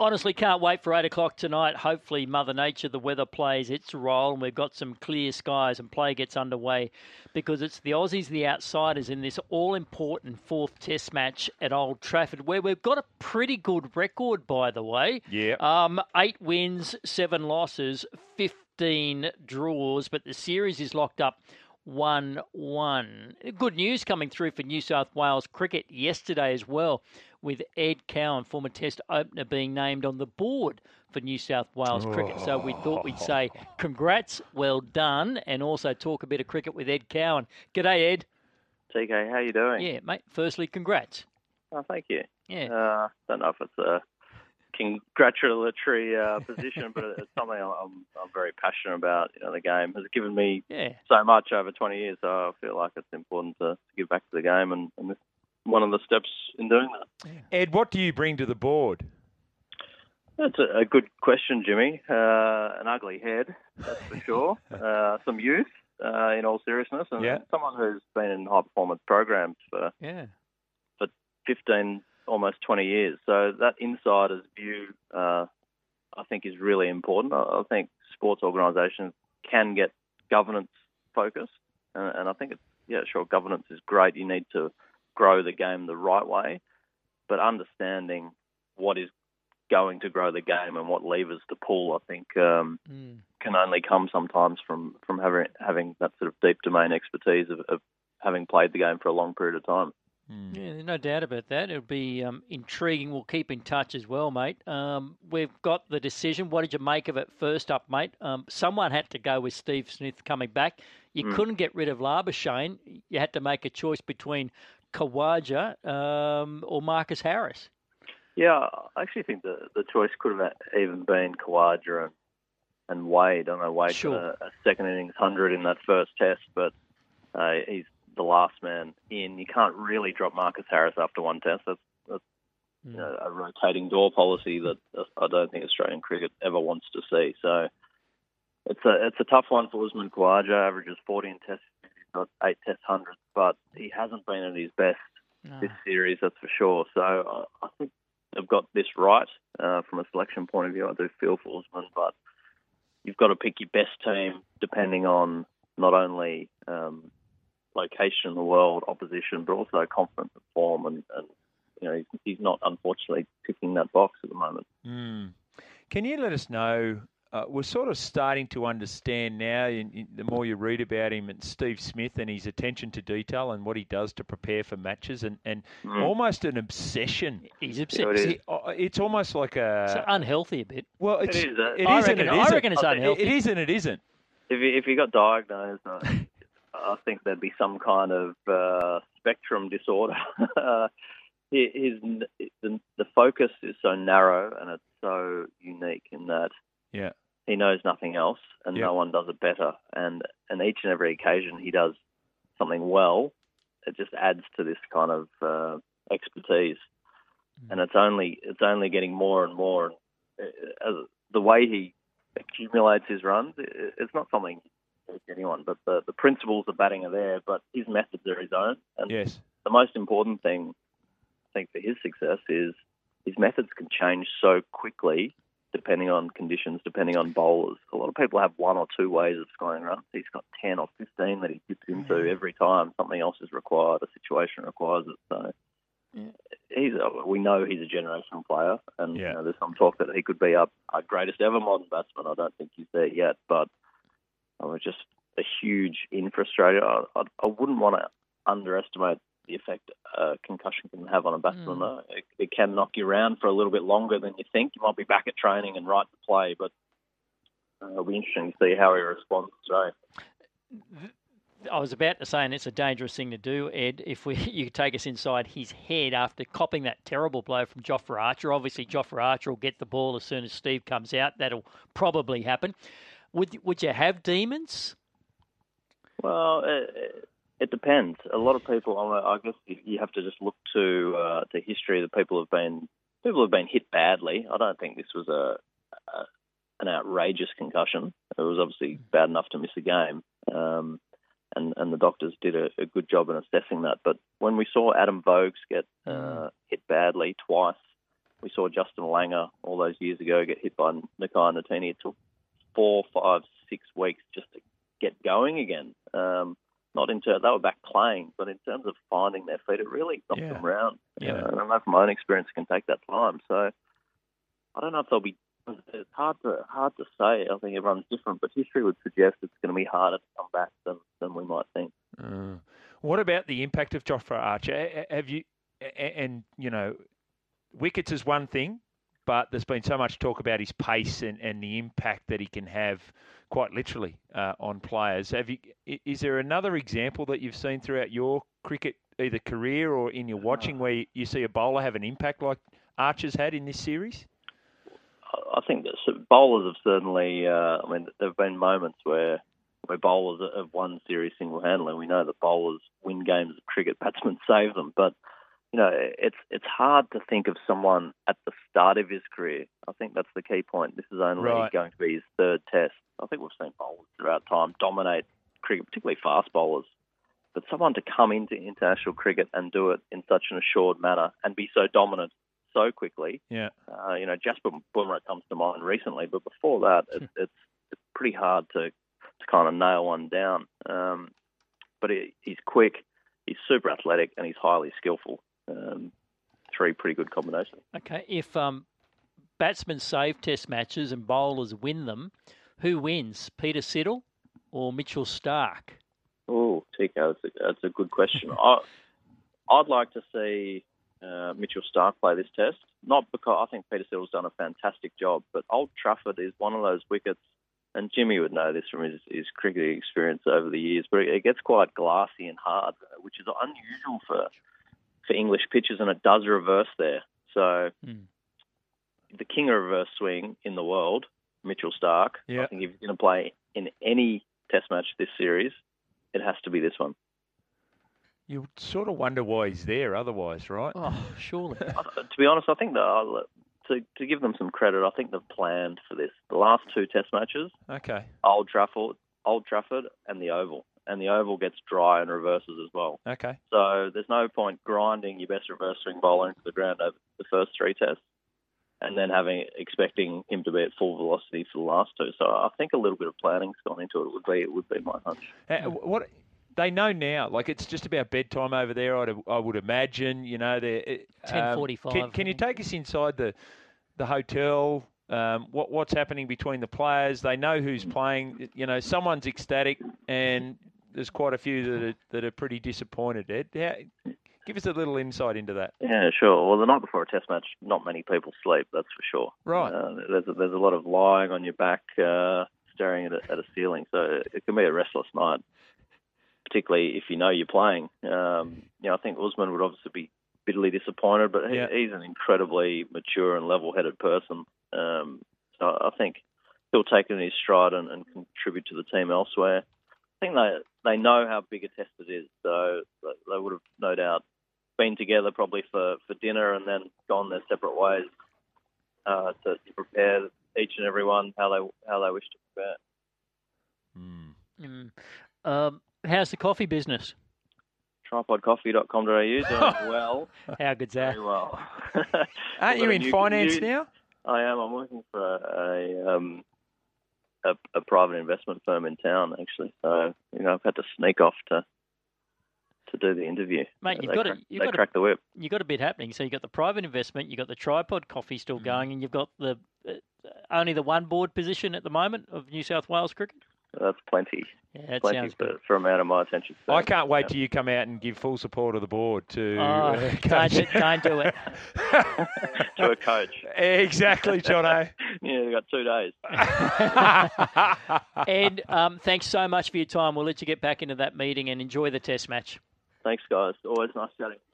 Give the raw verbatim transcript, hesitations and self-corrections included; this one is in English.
Honestly, can't wait for eight o'clock tonight. Hopefully, Mother Nature, the weather plays its role and we've got some clear skies and play gets underway because it's the Aussies, the outsiders, in this all-important fourth test match at Old Trafford where we've got a pretty good record, by the way. Yeah. Um, eight wins, seven losses, fifteen draws, but the series is locked up one one. Good news coming through for New South Wales cricket yesterday as well, with Ed Cowan, former Test opener, being named on the board for New South Wales oh. cricket. So we thought we'd say congrats, well done, and also talk a bit of cricket with Ed Cowan. G'day, Ed. T K, how you doing? Yeah, mate. Firstly, congrats. Oh, thank you. Yeah. Uh, don't know if it's a congratulatory uh, position, but it's something I'm I'm very passionate about. You know, the game has given me yeah. so much over twenty years, so I feel like it's important to, to give back to the game, and, and this is one of the steps in doing that. Yeah. Ed, what do you bring to the board? That's a, a good question, Jimmy. Uh, an ugly head, that's for sure. uh, some youth, uh, in all seriousness, and yeah. someone who's been in high performance programs for yeah. for fifteen. Almost twenty years. So that insider's view, uh, I think, is really important. I, I think sports organisations can get governance focused, and, and I think, it's, yeah, sure, governance is great. You need to grow the game the right way, but understanding what is going to grow the game and what levers to pull, I think, um, mm. can only come sometimes from, from having, having that sort of deep domain expertise of, of having played the game for a long period of time. Yeah, no doubt about that. It'll be um, intriguing. We'll keep in touch as well, mate. Um, we've got the decision. What did you make of it first up, mate? Um, someone had to go with Steve Smith coming back. You mm. couldn't get rid of Labuschagne. You had to make a choice between Khawaja um, or Marcus Harris. Yeah, I actually think the, the choice could have even been Khawaja and, and Wade. I know Wade sure. got a, a second innings hundred in that first test, but uh, he's the last man in. You can't really drop Marcus Harris after one test. That's, that's mm. you know, a rotating door policy that I don't think Australian cricket ever wants to see. So it's a it's a tough one for Usman Khawaja. Averages fourteen tests, he's got eight test hundreds, but he hasn't been at his best no. this series, that's for sure. So I, I think they've got this right uh, from a selection point of view. I do feel for Usman, but you've got to pick your best team depending on not only um, location in the world, opposition, but also confidence and form, and, and you know he's, he's not unfortunately ticking that box at the moment. Mm. Can you let us know? Uh, we're sort of starting to understand now, in, in, the more you read about him, and Steve Smith and his attention to detail and what he does to prepare for matches, and, and mm. almost an obsession. He's obsessed. Yeah, it he, it's almost like a it's unhealthy a bit. Well, it's, it is. A, it I is reckon, and it I isn't. reckon it's unhealthy. It, it is and it isn't. If you, if you got diagnosed, uh, I think there'd be some kind of uh, spectrum disorder. his the, the focus is so narrow and it's so unique in that yeah. he knows nothing else, and yep. no one does it better. And and each and every occasion he does something well, it just adds to this kind of uh, expertise. Mm. And it's only it's only getting more and more. As the way he accumulates his runs, it's not something anyone, but the, the principles of batting are there, but his methods are his own. And yes. the most important thing, I think, for his success is his methods can change so quickly depending on conditions, depending on bowlers. A lot of people have one or two ways of scoring runs. He's got ten or fifteen that he dips into mm-hmm. every time something else is required, a situation requires it. So yeah. he's a, we know he's a generational player, and yeah. you know, there's some talk that he could be our, our greatest ever modern batsman. I don't think he's there yet, but oh, just a huge in for Australia. I, I, I wouldn't want to underestimate the effect uh, concussion can have on a batsman. Mm. It, it can knock you around for a little bit longer than you think. You might be back at training and right to play, but uh, it'll be interesting to see how he responds today. I was about to say, and it's a dangerous thing to do, Ed, if we you could take us inside his head after copping that terrible blow from Jofra Archer. Obviously, Jofra Archer will get the ball as soon as Steve comes out. That'll probably happen. Would would you have demons? Well, it, it depends. A lot of people, I guess, you have to just look to uh, to history. That people have been people have been hit badly. I don't think this was a, a an outrageous concussion. It was obviously bad enough to miss a game, um, and and the doctors did a, a good job in assessing that. But when we saw Adam Vokes get uh, hit badly twice we saw Justin Langer all those years ago get hit by Nakai Natini. It took four, five, six weeks just to get going again. Um, not in terms, they were back playing, but in terms of finding their feet, it really knocked Yeah. them around. Yeah. Uh, and I know from my own experience it can take that time. So I don't know if they'll be, it's hard to hard to say. I think everyone's different, but history would suggest it's going to be harder to come back than, than we might think. Uh, what about the impact of Jofra Archer? Have you, and, you know, wickets is one thing, but there's been so much talk about his pace and, and the impact that he can have, quite literally, uh, on players. Have you? Is there another example that you've seen throughout your cricket, either career or in your watching, where you see a bowler have an impact like Archer's had in this series? I think that bowlers have certainly. Uh, I mean, there have been moments where where bowlers have won series single-handedly. We know that bowlers win games of cricket, batsmen save them, but you know, it's it's hard to think of someone at the start of his career. I think that's the key point. This is only Right. going to be his third test. I think we've seen bowlers throughout time dominate cricket, particularly fast bowlers. But someone to come into international cricket and do it in such an assured manner and be so dominant so quickly. Yeah. Uh, you know, Jasper Bumrah comes to mind recently, but before that, it, it's it's pretty hard to, to kind of nail one down. Um, but he, he's quick, he's super athletic, and he's highly skillful. Um, three pretty good combinations. Okay, if um, batsmen save Test matches and bowlers win them, who wins, Peter Siddle or Mitchell Starc? Oh, Tico, that's a, that's a good question. I, I'd like to see uh, Mitchell Starc play this test, not because I think Peter Siddle's done a fantastic job, but Old Trafford is one of those wickets, and Jimmy would know this from his, his cricketing experience over the years, but it gets quite glassy and hard, which is unusual for for English pitches, and it does reverse there. So mm. the king of reverse swing in the world, Mitchell Starc, Yeah. I think if he's going to play in any test match this series, it has to be this one. You sort of wonder why he's there otherwise, right? Oh, surely. Uh, to be honest, I think that I'll, to to give them some credit, I think they've planned for this. The last two test matches, Okay. Old Trafford, Old Trafford and the Oval. And the Oval gets dry and reverses as well. Okay. So there's no point grinding your best reverse swing bowler into the ground over the first three tests and then having expecting him to be at full velocity for the last two. So I think a little bit of planning's gone into it. It would be it would be my hunch. Uh, what they know now, like it's just about bedtime over there. I'd, I would imagine. You know, they're ten forty-five. Can, can you take us inside the the hotel? Um, what what's happening between the players? They know who's playing. You know, someone's ecstatic, and there's quite a few that are, that are pretty disappointed. Ed, How, give us a little insight into that. Yeah, sure. Well, the night before a test match, not many people sleep, that's for sure. Right. Uh, there's, a, there's a lot of lying on your back, uh, staring at a, at a ceiling. So it can be a restless night, particularly if you know you're playing. Um, you know, I think Usman would obviously be bitterly disappointed, but he, Yeah. he's an incredibly mature and level-headed person. Um, so I think he'll take it in his stride and, and contribute to the team elsewhere. I think they they know how big a test it is, so they would have no doubt been together probably for, for dinner and then gone their separate ways uh, to, to prepare each and every one how they how they wish to prepare. Mm. Mm. Um, how's the coffee business? tripod coffee dot com dot a u doing well. How good's that? Very well. Aren't you in New- finance new- now? I am. I'm working for a, a um a, a private investment firm in town, actually. So you know, I've had to sneak off to to do the interview. Mate, Uh, you've they got crack, it. You've they got crack a, the whip. you got a bit happening. So you've got the private investment, you've got the tripod coffee still Mm. going, and you've got the uh, only the one board position at the moment of New South Wales cricket. That's plenty. Yeah, that Plenty sounds for, good. for amount of my attention. span. I can't wait Yeah. till you come out and give full support of the board to Oh, uh, don't, coach. do- don't do it. to a coach. Exactly, Jono. Yeah, we got two days. Ed, um, thanks so much for your time. We'll let you get back into that meeting and enjoy the test match. Thanks, guys. Always nice chatting.